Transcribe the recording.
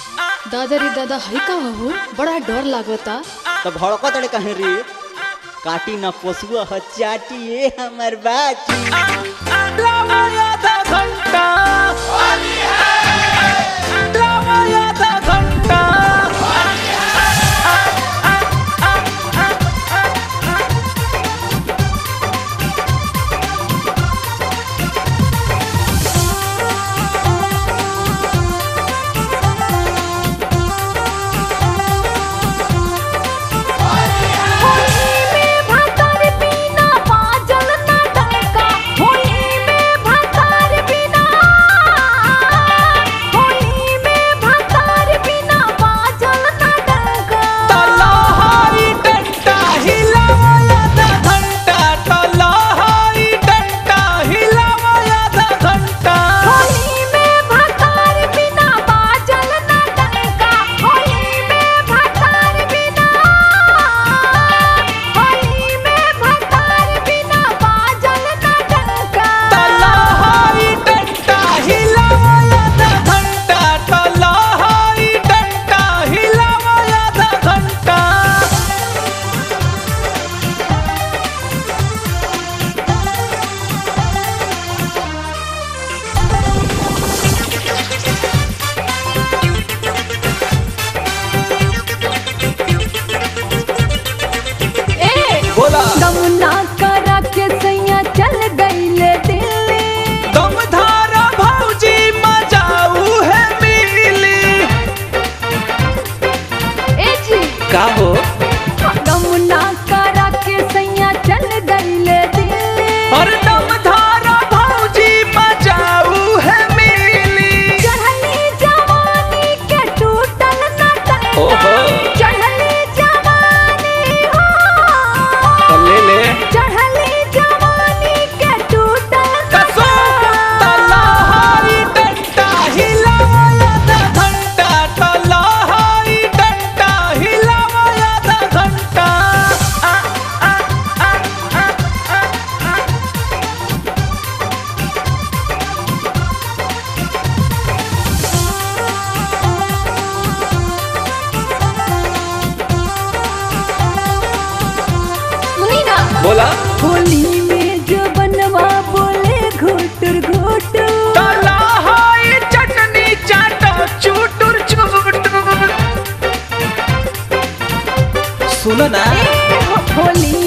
दादा रे दादा है का हो बड़ा डर लागता। तो भड़को तड़े कहीं रे काटी ना पोसुआ ह चाटी ये हमर बाची लावाया दा घंटा वाली है लावाया दा घंटा का हो दमना करा के सैया चल गईले दिल्ली और दम धारा भौजी बजाऊ है मिली चढ़ली जवानी के टूटल न टंका चढ़ली जवानी हो ले चढ़ली जवानी के टूटल न तलहाई डंडा हिलाया दा घंटा तलहाई डंडा हिलाया दा घंटा सुनी ना बोला होली में जो बनवा बोले घोटर घोटर तलहाई चटनी चाटा चूटुर चूटुर सुनो ना होली